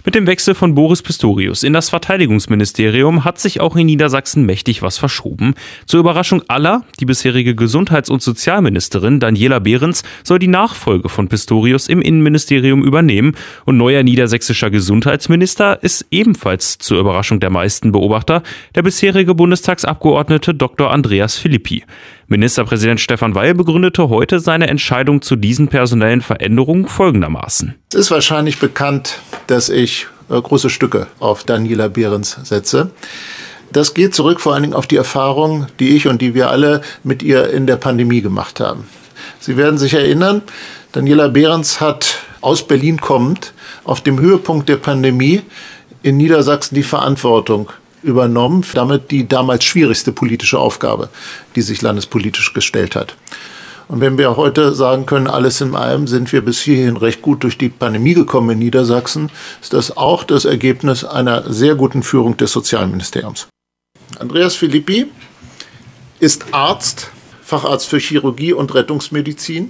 Mit dem Wechsel von Boris Pistorius in das Verteidigungsministerium hat sich auch in Niedersachsen mächtig was verschoben. Zur Überraschung aller, die bisherige Gesundheits- und Sozialministerin Daniela Behrens soll die Nachfolge von Pistorius im Innenministerium übernehmen und neuer niedersächsischer Gesundheitsminister ist ebenfalls zur Überraschung der meisten Beobachter der bisherige Bundestagsabgeordnete Dr. Andreas Philippi. Ministerpräsident Stefan Weil begründete heute seine Entscheidung zu diesen personellen Veränderungen folgendermaßen. Es ist wahrscheinlich bekannt, dass ich große Stücke auf Daniela Behrens setze. Das geht zurück vor allen Dingen auf die Erfahrung, die ich und die wir alle mit ihr in der Pandemie gemacht haben. Sie werden sich erinnern, Daniela Behrens hat aus Berlin kommend auf dem Höhepunkt der Pandemie in Niedersachsen die Verantwortung übernommen, damit die damals schwierigste politische Aufgabe, die sich landespolitisch gestellt hat. Und wenn wir heute sagen können, alles in allem sind wir bis hierhin recht gut durch die Pandemie gekommen in Niedersachsen, ist das auch das Ergebnis einer sehr guten Führung des Sozialministeriums. Andreas Philippi ist Arzt, Facharzt für Chirurgie und Rettungsmedizin.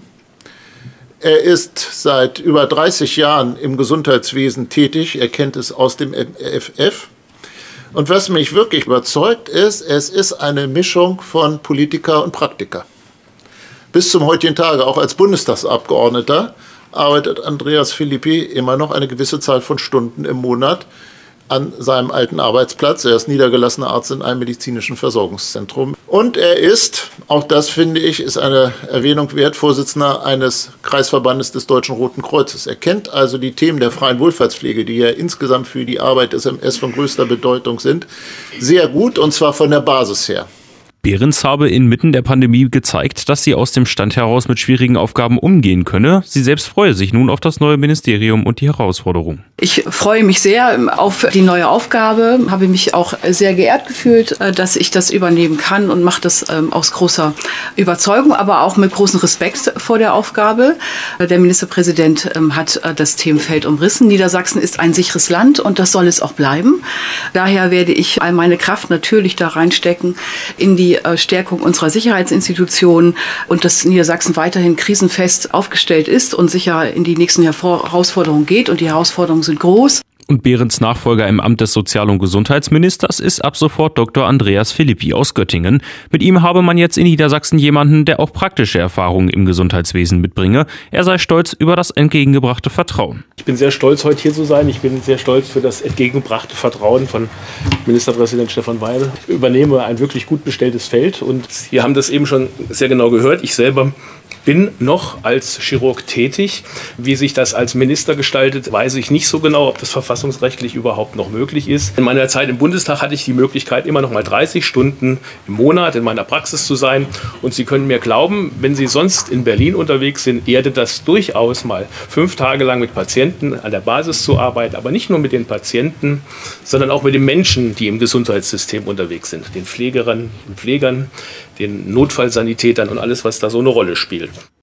Er ist seit über 30 Jahren im Gesundheitswesen tätig, er kennt es aus dem FF. Und was mich wirklich überzeugt ist, es ist eine Mischung von Politiker und Praktiker. Bis zum heutigen Tage, auch als Bundestagsabgeordneter, arbeitet Andreas Philippi immer noch eine gewisse Zahl von Stunden im Monat an seinem alten Arbeitsplatz. Er ist niedergelassener Arzt in einem medizinischen Versorgungszentrum. Und er ist, auch das finde ich, ist eine Erwähnung wert, Vorsitzender eines Kreisverbandes des Deutschen Roten Kreuzes. Er kennt also die Themen der freien Wohlfahrtspflege, die ja insgesamt für die Arbeit des MS von größter Bedeutung sind, sehr gut, und zwar von der Basis her. Behrens habe inmitten der Pandemie gezeigt, dass sie aus dem Stand heraus mit schwierigen Aufgaben umgehen könne. Sie selbst freue sich nun auf das neue Ministerium und die Herausforderung. Ich freue mich sehr auf die neue Aufgabe, habe mich auch sehr geehrt gefühlt, dass ich das übernehmen kann und mache das aus großer Überzeugung, aber auch mit großem Respekt vor der Aufgabe. Der Ministerpräsident hat das Themenfeld umrissen. Niedersachsen ist ein sicheres Land und das soll es auch bleiben. Daher werde ich all meine Kraft natürlich da reinstecken in die Stärkung unserer Sicherheitsinstitutionen und dass Niedersachsen weiterhin krisenfest aufgestellt ist und sicher in die nächsten Herausforderungen geht. Und die Herausforderungen sind groß. Und Behrens Nachfolger im Amt des Sozial- und Gesundheitsministers ist ab sofort Dr. Andreas Philippi aus Göttingen. Mit ihm habe man jetzt in Niedersachsen jemanden, der auch praktische Erfahrungen im Gesundheitswesen mitbringe. Er sei stolz über das entgegengebrachte Vertrauen. Ich bin sehr stolz, heute hier zu sein. Ich bin sehr stolz für das entgegengebrachte Vertrauen von Ministerpräsident Stefan Weil. Ich übernehme ein wirklich gut bestelltes Feld und Sie haben das eben schon sehr genau gehört. Ich selber bin noch als Chirurg tätig. Wie sich das als Minister gestaltet, weiß ich nicht so genau, ob das verfassungsrechtlich überhaupt noch möglich ist. In meiner Zeit im Bundestag hatte ich die Möglichkeit, immer noch mal 30 Stunden im Monat in meiner Praxis zu sein. Und Sie können mir glauben, wenn Sie sonst in Berlin unterwegs sind, erdet das durchaus mal 5 Tage lang mit Patienten an der Basis zu arbeiten. Aber nicht nur mit den Patienten, sondern auch mit den Menschen, die im Gesundheitssystem unterwegs sind. Den Pflegerinnen und Pflegern, den Notfallsanitätern und alles, was da so eine Rolle spielt.